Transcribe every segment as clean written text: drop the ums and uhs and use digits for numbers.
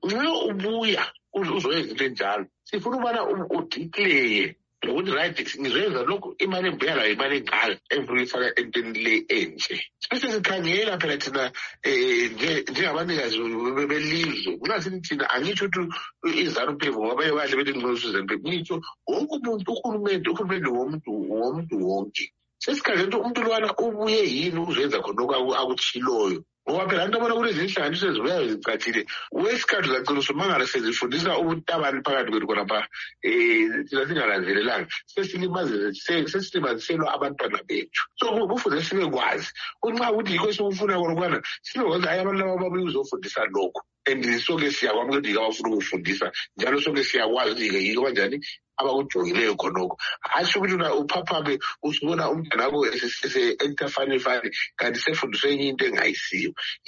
nxa ubuya uzoyenza into enjalo sifuna ubana udeclare ukuthi right ngizoyenza lokhu imali engibuya layo imali engaka engifuna ukuyifaka entweni le enje bese sikhangela phela thina njengabanikazi belizwe kunasithi thina angitsho ukuthi iZANU-PF ngoba bahle bethi nginxusize ngitsho wonke umuntu uhulumende womuntu wonke sesikhangela ukuthi umuntu lwana ubuye yini ukuzenza khona akutshiloyo ngoba phela abantu abona kulezi inhlanganiso ezibuyayo zicacile wesikhathi zacina usumangala sezifundisa ubutabani phakathi kwethu khonapha thina singalanzelelanga sesilimaziselwa abantwana bethu so kufuze sibe kwazi ukuthi nxa ukuthi yikho esikufuna konokwana sibe kwazi hayi abantu laba babuye ukuzofundisa lokhu and soke siyakwamuka ukuthi yike abafuna ukufundisa njalo soke siyakwazi ukuthi yike kanjani abakujongileyo khonokho hatsho ukuthi uphaphambe usibona umntanakho ese-enter fani kanti sefundiswe enye into engayisiyo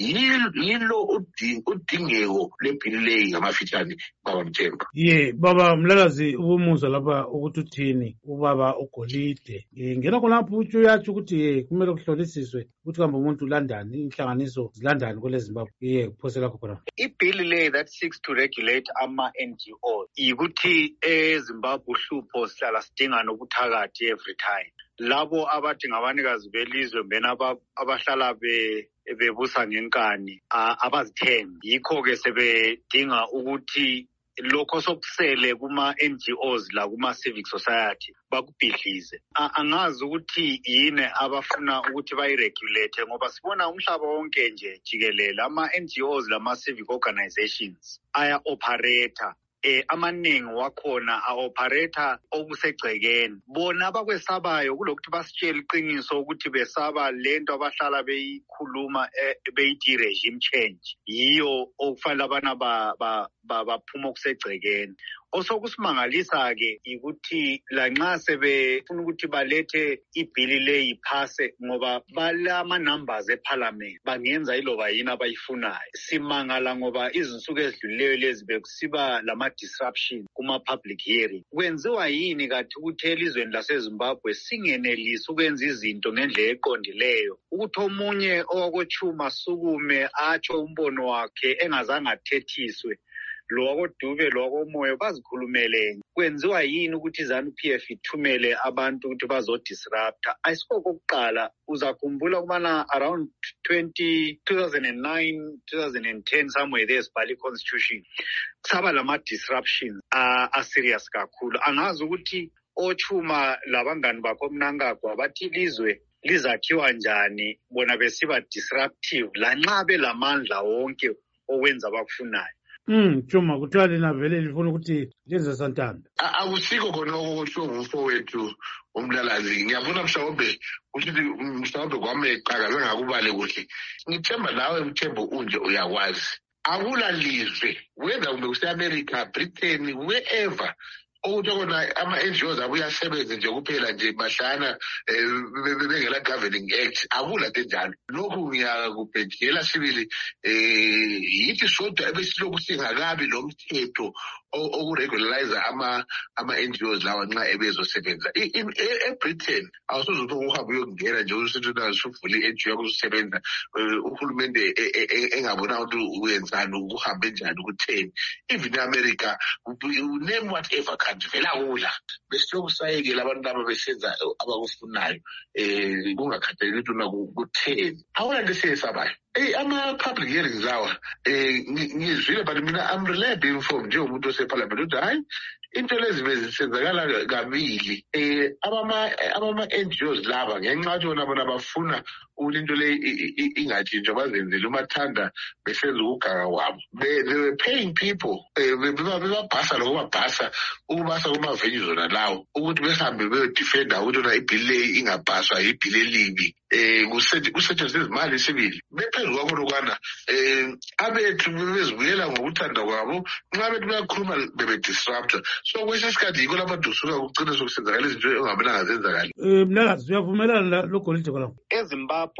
yilo udingeko lebhili leyi ngamafitshane baba Mthembu. Baba Mlalazi ubumuzwa lapha ukuthi uthini ubaba uGolide ngena khonapho utsho uyatsho ukuthi kumele kuhlolisiswe ukuthi kambe umuntu ulandani inhlanganiso zilandani kwele Zimbabwe kuphosela khona ibhili leyi that seeks to regulate ama-NGO yikuthi eZimbabwe uhlupho sihlala sidinga nobuthakathi every time labo abathi ngabanikazi belizwe mbena abahlala bebusa ngenkani abazithembi yikho-ke sebedinga ukuthi lokho sokusele kuma-NGOs la kuma-civic society bakubhidlize angazi ukuthi yini abafuna ukuthi bayiregulate ngoba sibona umhlaba wonke nje jikelele ama-NGOs lama-civic organizations aya-operator amaningi wakhona a-operator okusegcekeni bona abakwesabayo kulokuthi basitshele iqiniso ukuthi besaba lento abahlala beyikhuluma beyithi i-regime change yiyo okufanele abana baphuma okusegcekeni osokusimangalisa-ke ukuthi lanxa sebefuna ukuthi balethe ibhili leyi iphase ngoba balama-numbers eparliament bangenza iloba yini abayifunayo simangala ngoba izinsuku ezidlulileyo lezi bekusiba lama-disruption kuma-public hearing kwenziwa yini kathi ukuthi elizweni laseZimbabwe singenelisi ukwenza izinto ngendlela eqondileyo ukuthi omunye owakochuma sukume atsho umbono wakhe engazange athethiswe lo wakoDube lo wakomoyo bazikhulumele kwenziwa yini ukuthi iZANU-PF ithumele abantu ukuthi bazodisrupta ayisikho kokuqala uzakhumbula ukubana around 2009 2010 somewhere there sibhala i-constitution kusaba lama-disruptions a-serious kakhulu angazi ukuthi ochuma labangani bakho Mnangagwa bathi ilizwe lizakhiwa njani bona besiba disruptive lanxa belamandla wonke owenza abakufunayo Chuma kuthiwa lina vele lifuna ukuthi lenze santanda akusikho khona okusho ngumfowethu uMlalazi ngiyabona mhlawumbe ukuthi mhlawumbe kwami eqhakaze ngakubale kuhle ngithemba nawe Mthembu unje uyakwazi akula lizwe whether ube kuse-America Britain wherever ukuthi kona ama-NGOs abo uyasebenza nje kuphela nje bahlana bengela governing act akula nto enjalo lokhu ngiyakubhedlela sibili yithi sodwa ebesilokhu singakabi lo mthetho okuregularize ama-NGOs lawa nxa ebezosebenza eBritain awusoze ukuthi uhambe uyokungena nje usithi usuvule i-NGO yakho usebenza uhulumende engabona ukuthi uyenzani ukuhambe njani ukutheni even e-America name whatever country vela kula besilokhu sayekela abantu laba besenza abakufunayo kungakhathaleki ukuthi kutheni awula nto esiyesabayo ama-public hearings lawa ngizwile but mina I'm reliably informed njengomuntu oseparliament ukuthi hayi into lezi bezisenzakala kabili abama-NGOs laba ngenxa yokuthi bona bona bafuna ukuthi into le ingatshintshwa bazenzele umathanda besenza ukugaga kwabo they were paying people bebabhasa lokubabhasa ukubasa kuma-venue zona lawo ukuthi behambe beyodifenda ukuthi ona ibhili leyi ingabhaswa ibhili elibi kusetshenziswa izimali sibili bephezu kwakho lokwana abethu bezibuyela ngokuthanda kwabo nxa bethu bayakhuluma bebedisrupta so kwesinye isikhathi yikho lapha dusuka kucine sokusenzakala izinto engabelanga zenzakali Mlalazi uyavumelana loGolide kwalapho eZimbabwe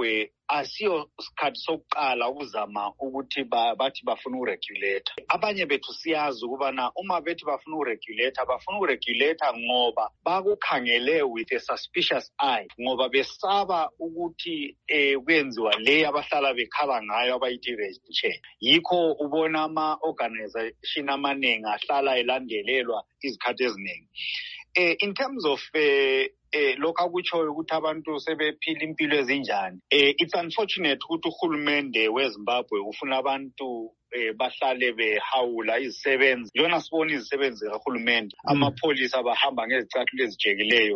asiyo sikhathi sokuqala ukuzama ukuthi bathi bafuna uregulator. Abanye bethu siyazi ukubana uma bethi bafuna uregulator bafuna uregulator ngoba bakukhangele with a suspicious eye, ngoba besaba ukuthi kwenziwa le abahlala bekhala ngayo abayithi register. Yikho ubona ama-organization amaningi ahlala elandelelwa izikhathi eziningi. In terms of lokho akutshoyo ukuthi abantu sebephila impilo ezinjani, it's unfortunate ukuthi uhulumende weZimbabwe ufuna abantu bahlale behawula izisebenzi. Njona sibona izisebenzi zikahulumende, amapholisa bahamba ngezicathulo ezijekileyo